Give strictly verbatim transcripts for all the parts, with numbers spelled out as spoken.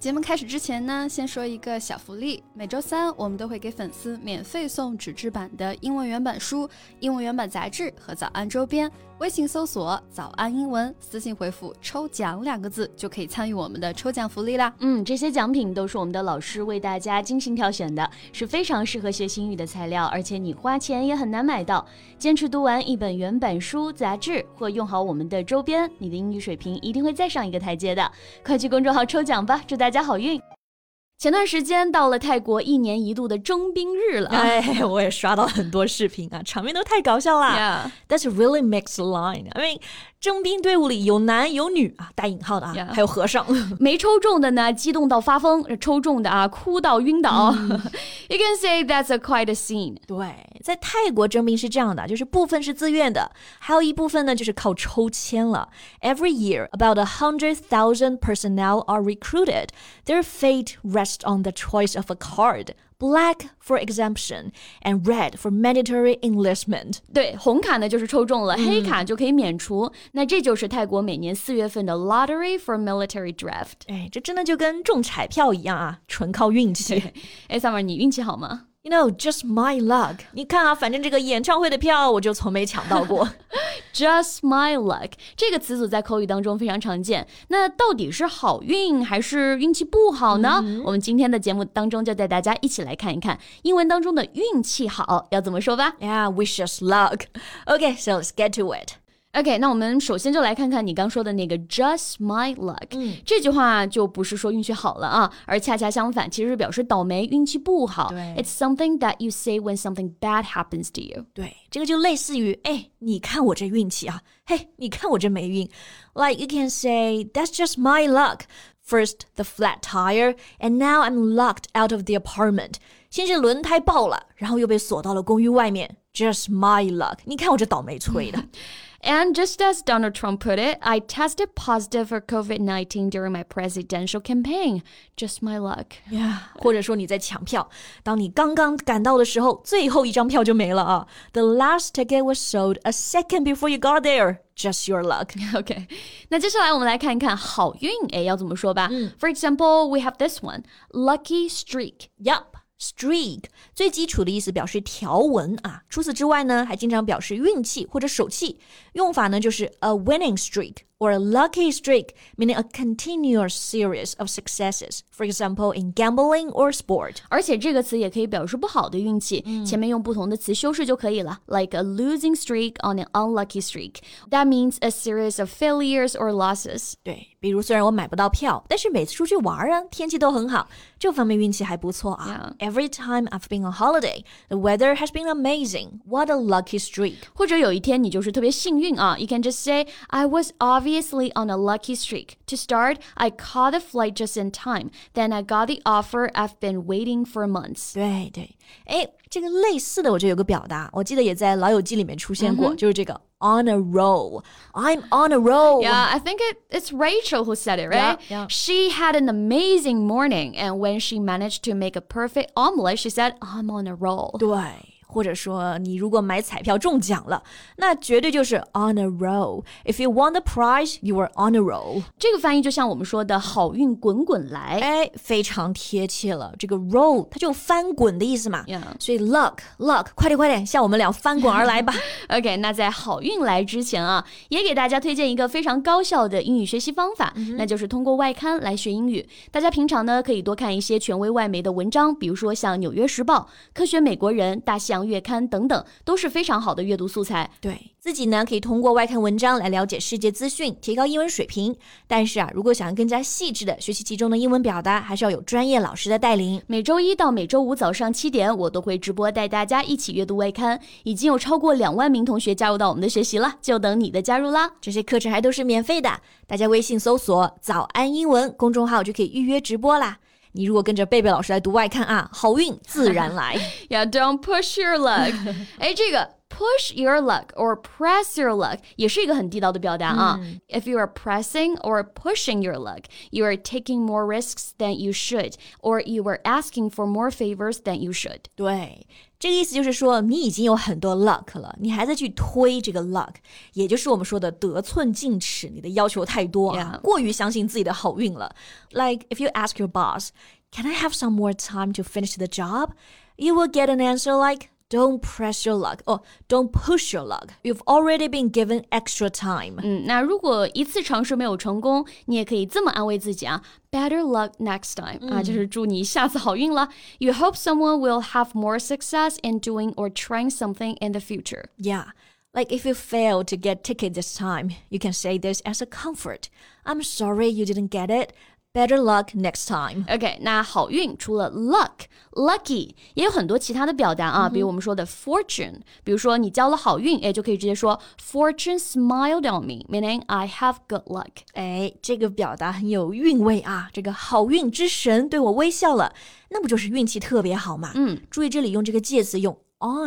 节目开始之前呢，先说一个小福利。每周三我们都会给粉丝免费送纸质版的英文原版书、英文原版杂志和早安周边。微信搜索早安英文，私信回复抽奖两个字就可以参与我们的抽奖福利啦。 嗯，这些奖品都是我们的老师为大家精心挑选的，是非常适合学习英语的材料，而且你花钱也很难买到。坚持读完一本原版书、杂志或用好我们的周边，你的英语水平一定会再上一个台阶的。快去公众号抽奖吧，祝大家好运。前段时间到了泰国一年一度的征兵日了， 哎，我也刷到很多视频啊，场面都太搞笑啦。 Yeah. That's really mixed line. I mean, 征兵队伍里有男有女啊，带引号的啊， Yeah. 还有和尚。 没抽中的呢，激动到发疯；抽中的啊，哭到晕倒。 嗯、 You can say that's a quite a scene. 对，在泰国征兵是这样的，就是部分是自愿的，还有一部分呢就是靠抽签了。Every year, about a hundred thousand personnel are recruited. Their fate rests on the choice of a card.Black for exemption and red for mandatory enlistment. 对，红卡呢就是抽中了， 嗯、 黑卡就可以免除。那这就是泰国每年四月份的 Lottery for Military Draft。 哎，这真的就跟中彩票一样啊，纯靠运气。 哎 ，Summer， 你运气好吗 ？You know, just my luck. 你看啊，反正这个演唱会的票我就从没抢到过。 Just my luck 这个词组在口语当中非常常见。那到底是好运还是运气不好呢？嗯、我们今天的节目当中就带大家一起来看一看英文当中的运气好要怎么说吧。 Yeah, wish us luck. Okay, so let's get to it.OK, 那我们首先就来看看你刚说的那个 just my luck、 嗯、 这句话就不是说运气好了啊，而恰恰相反，其实表示倒霉，运气不好。 It's something that you say when something bad happens to you. 对，这个就类似于哎，你看我这运气啊，嘿，你看我这霉运。 Like you can say, that's just my luck. First, the flat tire, and now I'm locked out of the apartment. 先是轮胎爆了，然后又被锁到了公寓外面。Just my luck. 你看我这倒霉催的。 And just as Donald Trump put it, I tested positive for covid nineteen during my presidential campaign. Just my luck. Yeah. 或者说你在抢票，当你刚刚赶到的时候，最后一张票就没了啊。The last ticket was sold a second before you got there. Just your luck. Okay. 那接下来我们来看一看好运，哎，要怎么说吧、 嗯、 For example, we have this one. Lucky streak. Yup.Streak 最基础的意思表示条纹啊，除此之外呢，还经常表示运气或者手气。用法呢就是 a winning streak or a lucky streak, meaning a continuous series of successes. For example, in gambling or sport. 而且这个词也可以表示不好的运气、嗯、前面用不同的词修饰就可以了。Like a losing streak on an unlucky streak. That means a series of failures or losses. 对，比如虽然我买不到票，但是每次出去玩啊，天气都很好，这方面运气还不错啊。 Yeah. Every time I've been on holiday, the weather has been amazing. What a lucky streak. 或者有一天你就是特别幸运啊 You can just say, I was obviously on a lucky streak. To start, I caught the flight just in time. Then I got the offer I've been waiting for months. 对对，哎，这个类似的我就有个表达，我记得也在老友记里面出现过、mm-hmm. 就是这个On a roll. I'm on a roll. Yeah, I think it, it's Rachel who said it, right? Yeah, yeah. She had an amazing morning, and when she managed to make a perfect omelet, she said, I'm on a roll. 对，或者说你如果买彩票中奖了，那绝对就是 on a roll. If you won the prize, you were on a roll. 这个翻译就像我们说的好运滚滚来， 哎，非常贴切了。这个 roll 它就有翻滚的意思嘛， yeah. 所以 luck luck 快点快点向我们俩翻滚而来吧。 OK， 那在好运来之前啊，也给大家推荐一个非常高效的英语学习方法， mm-hmm. 那就是通过外刊来学英语。大家平常呢可以多看一些权威外媒的文章，比如说像《纽约时报》、科学美国人、大西洋月刊等等，都是非常好的阅读素材。 对，自己呢可以通过外刊文章来了解世界资讯，提高英文水平。但是啊，如果想要更加细致的学习其中的英文表达，还是要有专业老师的带领。 每周一到每周五早上七点，我都会直播带大家一起阅读外刊，已经有超过两万名同学加入到我们的学习了，就等你的加入啦！ 这些课程还都是免费的，大家微信搜索早安英文公众号就可以预约直播啦。你如果跟着贝贝老师来读外刊啊，好运自然来。 Yeah, don't push your luck. 哎，这个 push your luck or press your luck 也是一个很地道的表达啊。 嗯、 If you are pressing or pushing your luck, you are taking more risks than you should, or you are asking for more favors than you should. 对，这个意思就是说你已经有很多 luck 了，你还在去推这个 luck， 也就是我们说的得寸进尺，你的要求太多啊， Yeah. 过于相信自己的好运了。Like if you ask your boss, can I have some more time to finish the job? You will get an answer like,Don't press your luck. Oh, don't push your luck. You've already been given extra time. 嗯，那如果一次尝试没有成功，你也可以这么安慰自己啊 Better luck next time、嗯、啊，就是祝你下次好运了。You hope someone will have more success in doing or trying something in the future. Yeah. Like if you fail to get ticket this time, you can say this as a comfort. I'm sorry you didn't get it.Better luck next time. OK, 那好运除了 luck, lucky 也有很多其他的表达啊，比如我们说的 fortune， 比如说你交了好运，哎，就可以直接说 Fortune smiled on me, meaning I have good luck. 哎，这个表达很有韵味啊，这个好运之神对我微笑了，那不就是运气特别好嘛？ 嗯， 注意这里用这个介词用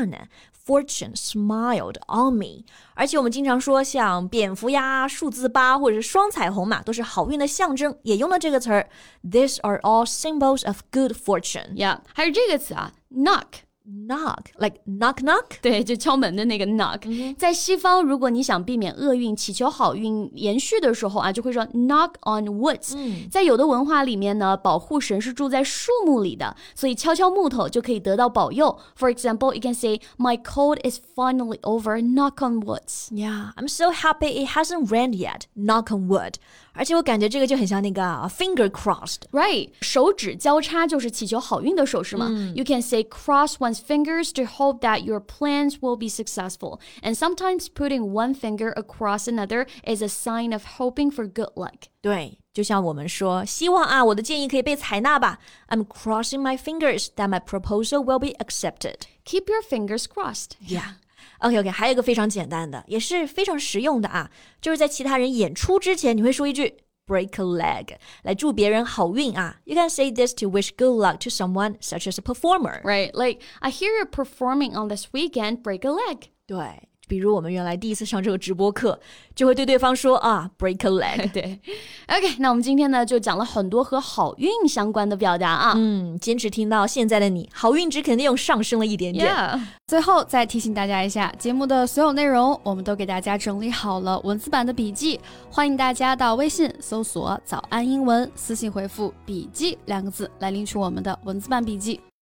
on。Fortune smiled on me. 而且我们经常说像蝙蝠呀、数字八或者是双彩虹嘛，都是好运的象征，也用了这个词儿。These are all symbols of good fortune. Yeah, 还有这个词啊 knock.Knock, like knock knock? 对，就敲门的那个 knock、嗯、在西方如果你想避免厄运祈求好运延续的时候啊，就会说 knock on woods、嗯、在有的文化里面呢，保护神是住在树木里的，所以敲敲木头就可以得到保佑。 For example, you can say My cold is finally over, knock on woods. Yeah, I'm so happy it hasn't rained yet, knock on wood. 而且我感觉这个就很像那个 finger crossed. Right, 手指交叉就是祈求好运的手势嘛、嗯、You can say cross one's fingers to hope that your plans will be successful. And sometimes putting one finger across another is a sign of hoping for good luck. 对，就像我们说，希望啊，我的建议可以被采纳吧。I'm crossing my fingers that my proposal will be accepted. Keep your fingers crossed. Yeah.OK, OK, 还有一个非常简单的，也是非常实用的啊，就是在其他人演出之前，你会说一句 break a leg 来祝别人好运啊。You can say this to wish good luck to someone, such as a performer. Right, like, I hear you're performing on this weekend, break a leg. 对，比如我们原来第一次上这个直播课，就会对对方说啊 break a leg. 对 OK, 那我们今天呢就讲了很多和好运相关的表达啊。 嗯，坚持听到现在的你，好运值肯定又上升了一点点。 Yeah. 最后再提醒大家一下，节目的所有内容我们都给大家整理好了文字版的笔记，欢迎大家到微信搜索早安英文，私信回复笔记两个字来领取我们的文字版笔记。